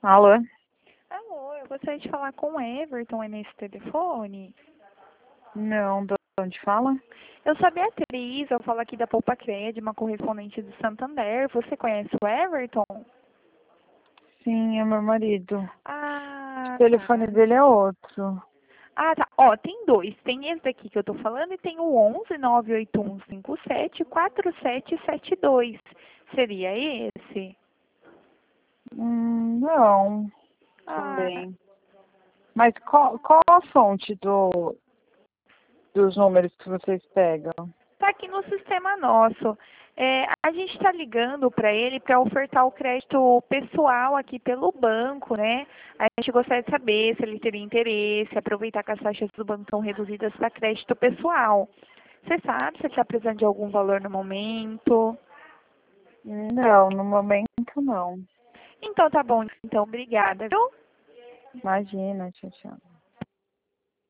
Alô? Alô, eu gostaria de falar com o Everton, é nesse telefone? Não, de onde fala? Eu sou a Beatriz, eu falo aqui da Poupa Cred, uma correspondente do Santander. Você conhece o Everton? Sim, é meu marido. O Ah, telefone tá. dele é outro. Ah, tá. Ó, tem dois. Tem esse daqui que eu tô falando e tem o 11 98157 4772. Seria esse? Não, Ah, também. Mas qual a fonte dos números que vocês pegam? tá aqui no sistema nosso. A gente está ligando para ele para ofertar o crédito pessoal aqui pelo banco, né? A gente gostaria de saber se ele teria interesse, aproveitar que as taxas do banco estão reduzidas para crédito pessoal. Você sabe se ele está precisando de algum valor no momento? Não, no momento não. Então tá bom, então obrigada, viu? Imagina, tchau, tchau.